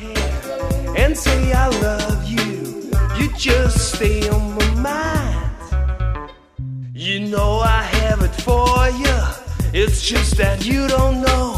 hair and say I love you. You just stay on my mind. You know I have it for you. It's just that you don't know.